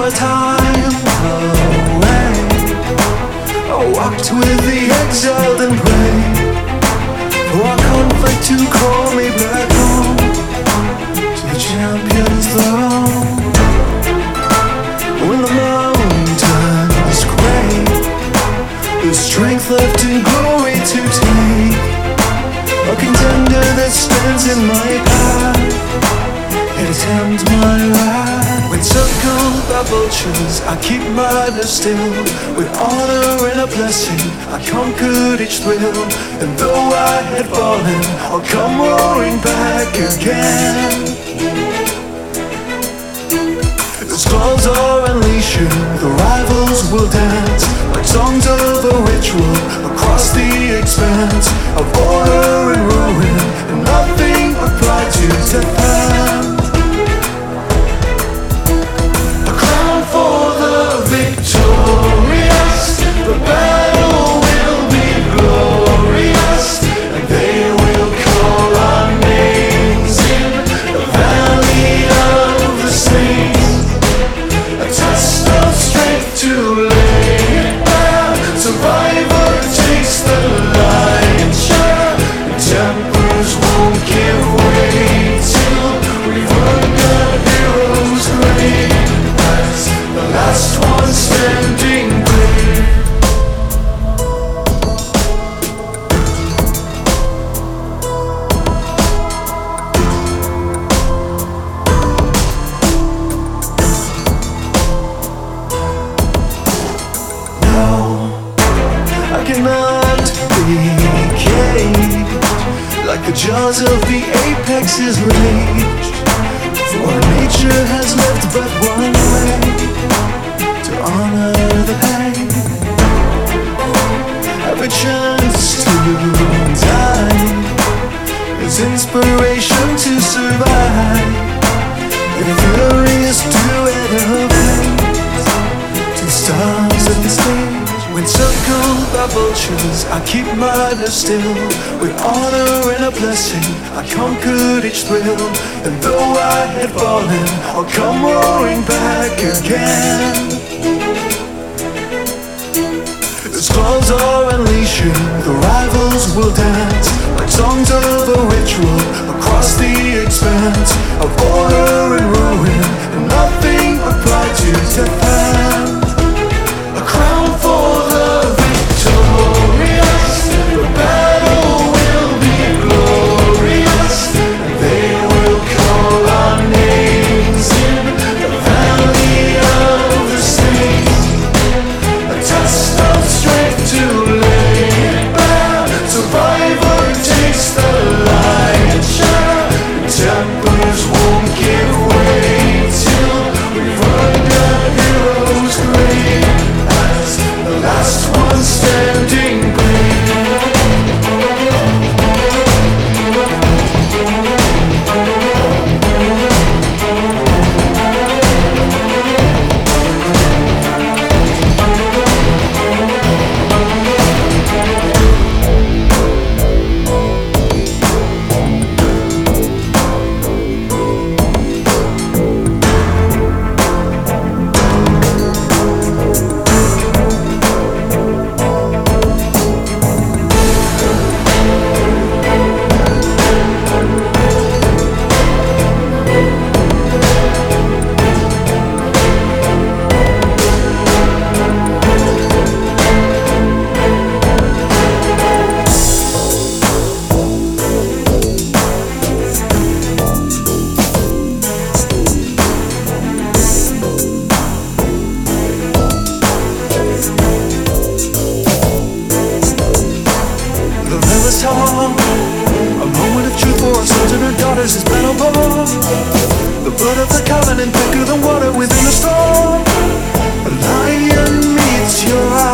for a time away. I walked with the exiled and prayed for a conflict to call me back home to the champion's throne. When the mountains quake, the strength left and glory to take, a contender that stands in my path, it attempts my wrath. When circled by vultures, I keep my nerve still. With honor and a blessing, I conquered each thrill. And though I had fallen, I'll come roaring back again. The skulls are unleashing, the rivals will dance like songs of a ritual across the expanse of order and ruin, and nothing but pride to defend. A crown for the victorious, the battle will be glorious, and they will call our names in the valley of the saints. A test of strength to lay it bare. Survivor takes the lion's share. Tempers won't give way till we've earned a hero's grave as the last one standing brave. I cannot be caged like the jaws of the apex is raged. For nature has left but one way to honor the pain. Every chance to die is inspiration to survive. In a furious duet of pains, to stars and stage. When circled by vultures, I keep my nerve still. With honor and a blessing, I conquered each thrill. And though I had fallen, I'll come roaring back again. The skulls are unleashing, the rivals will dance like songs of a ritual across the expanse of order and ruin, and nothing but pride to defend. A crown for the victorious, the battle will be glorious, and they will call our names in the valley of the saints. A test of strength to lay it bare. Survivor takes the lion's share. Tempers won't give way till we've earned a hero's grave as the last one standing brave. A moment of truth for our sons and our daughters is battle born. The blood of the covenant thicker than water within a storm. A lion meets your eye.